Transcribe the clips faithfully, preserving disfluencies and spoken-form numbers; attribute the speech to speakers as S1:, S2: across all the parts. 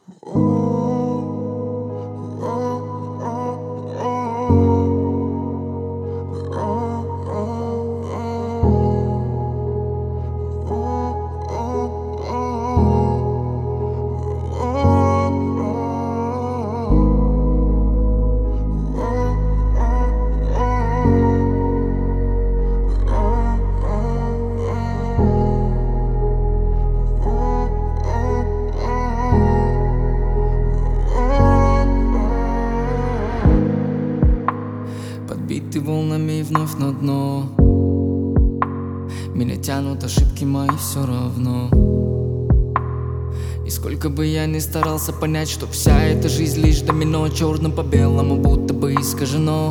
S1: Подбитый волнами вновь на дно. Меня тянут ошибки мои все равно. И сколько бы я ни старался понять, что вся эта жизнь лишь домино, черным по белому будто бы искажено.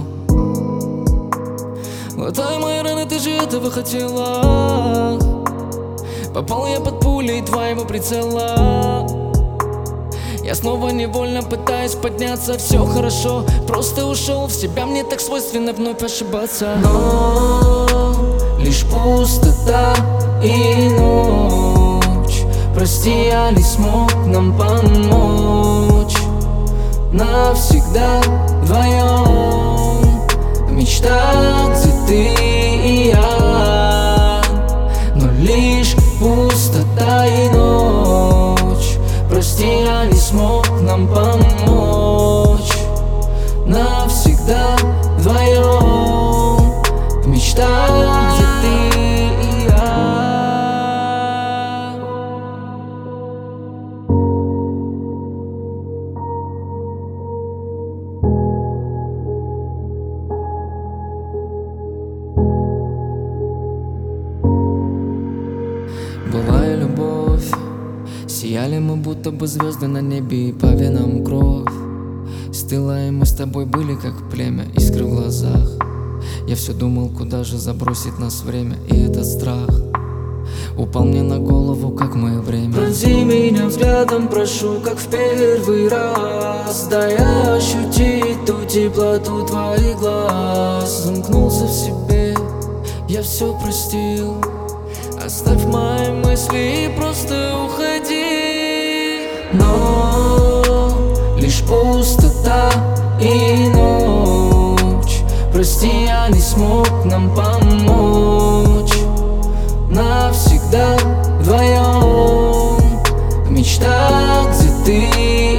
S1: Глотай мои раны, ты же этого хотела. Попал я под пулей твоего прицела. Я снова невольно пытаюсь подняться, все хорошо, просто ушел в себя, мне так свойственно вновь ошибаться. Но лишь пустота и ночь. Прости, я не смог нам помочь. Навсегда вдвоем в мечтах, где ты и я. Но лишь пустота и ночь. Прости, я не смог нам помочь. Навсегда вдвоем в мечтах, где ты и я. Была и любовь. Сияли мы, будто бы звезды на небе, и по венам кровь стыла, и мы с тобой были как племя, искры в глазах. Я все думал, куда же забросить нас время, и этот страх упал мне на голову, как мое время.
S2: Пронзи меня взглядом, прошу, как в первый раз. Дай ощутить ту теплоту твоих глаз.
S1: Замкнулся в себе, я все простил. Оставь мои мысли и просто уходи.
S2: Но лишь пустота и ночь.
S1: Прости, я не смог нам помочь.
S2: Навсегда вдвоем в мечтах, где ты